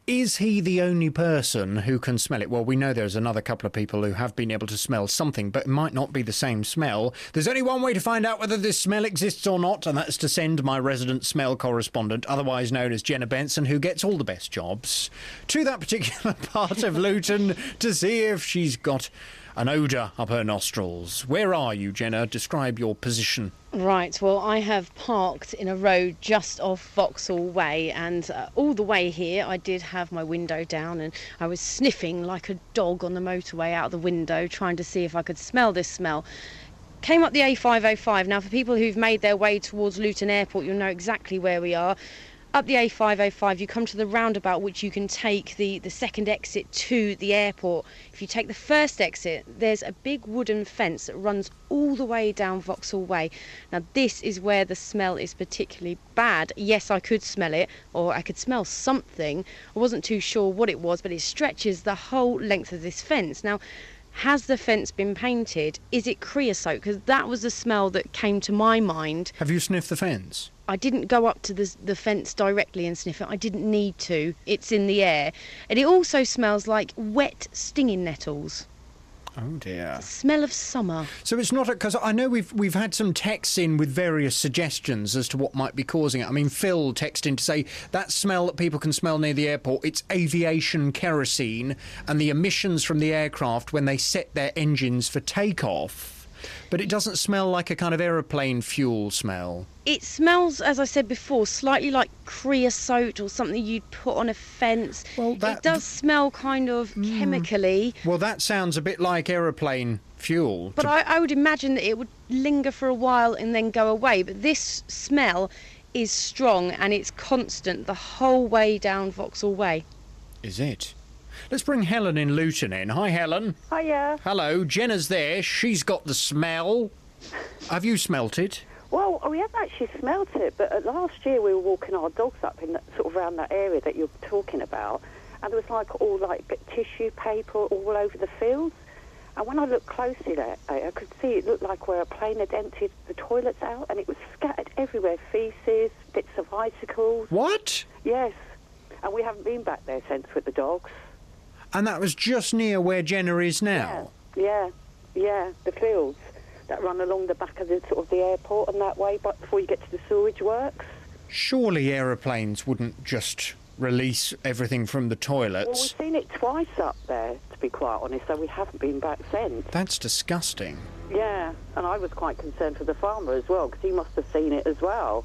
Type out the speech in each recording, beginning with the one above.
Is he the only person who can smell it? Well, we know there's another couple of people who have been able to smell something, but it might not be the same smell. There's only one way to find out whether this smell exists or not, and that's to send my resident smell correspondent, otherwise known as Jenna Benson, who gets all the best jobs, to that particular part of Luton to see if she's got an odour up her nostrils. Where are you, Jenna? Describe your position. Right, well, I have parked in a road just off Vauxhall Way, and all the way here I did have my window down and I was sniffing like a dog on the motorway out the window, trying to see if I could smell this smell. Came up the A505. Now, for people who've made their way towards Luton Airport, you'll know exactly where we are. Up the A505, you come to the roundabout, which you can take the second exit to the airport. If you take the first exit, there's a big wooden fence that runs all the way down Vauxhall Way. Now, this is where the smell is particularly bad. Yes, I could smell it, or I could smell something. I wasn't too sure what it was, but it stretches the whole length of this fence. Now, has the fence been painted? Is it creosote? Because that was the smell that came to my mind. Have you sniffed the fence? I didn't go up to the fence directly and sniff it. I didn't need to. It's in the air. And it also smells like wet stinging nettles. Oh dear. Smell of summer. So it's not, because I know we've had some texts in with various suggestions as to what might be causing it. I mean, Phil texted in to say that smell that people can smell near the airport, it's aviation kerosene and the emissions from the aircraft when they set their engines for takeoff. But it doesn't smell like a kind of aeroplane fuel smell. It smells, as I said before, slightly like creosote or something you'd put on a fence. Well, it does smell kind of chemically. Well, that sounds a bit like aeroplane fuel. But I would imagine that it would linger for a while and then go away. But this smell is strong and it's constant the whole way down Vauxhall Way. Is it? Let's bring Helen in Luton in. Hi, Helen. Hiya. Hello, Jenna's there. She's got the smell. Have you smelt it? Well, we haven't actually smelt it, but last year we were walking our dogs up in sort of around that area that you're talking about, and there was all tissue paper all over the fields. And when I looked closely there, I could see it looked like where a plane had emptied the toilets out, and it was scattered everywhere, faeces, bits of icicles. What? Yes, and we haven't been back there since with the dogs. And that was just near where Jenna is now? Yeah, the fields that run along the back of the airport and that way, but before you get to the sewage works. Surely aeroplanes wouldn't just release everything from the toilets. Well, we've seen it twice up there, to be quite honest, so we haven't been back since. That's disgusting. Yeah, and I was quite concerned for the farmer as well, because he must have seen it as well.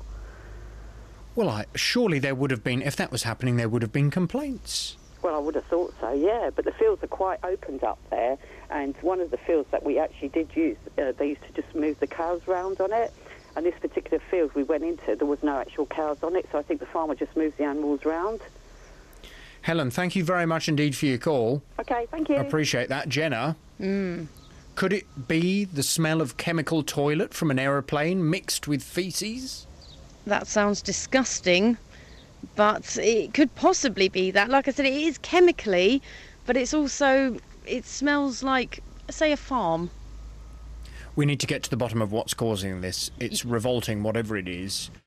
Well, surely there would have been, if that was happening, there would have been complaints. Well, I would have thought so, yeah, but the fields are quite opened up there, and one of the fields that we actually did use, they used to just move the cows round on it, and this particular field we went into, there was no actual cows on it, so I think the farmer just moved the animals round. Helen, thank you very much indeed for your call. OK, thank you. I appreciate that. Jenna? Could it be the smell of chemical toilet from an aeroplane mixed with faeces? That sounds disgusting. But it could possibly be that. Like I said, it is chemically, but it's also, it smells like, say, a farm. We need to get to the bottom of what's causing this. It's revolting, whatever it is.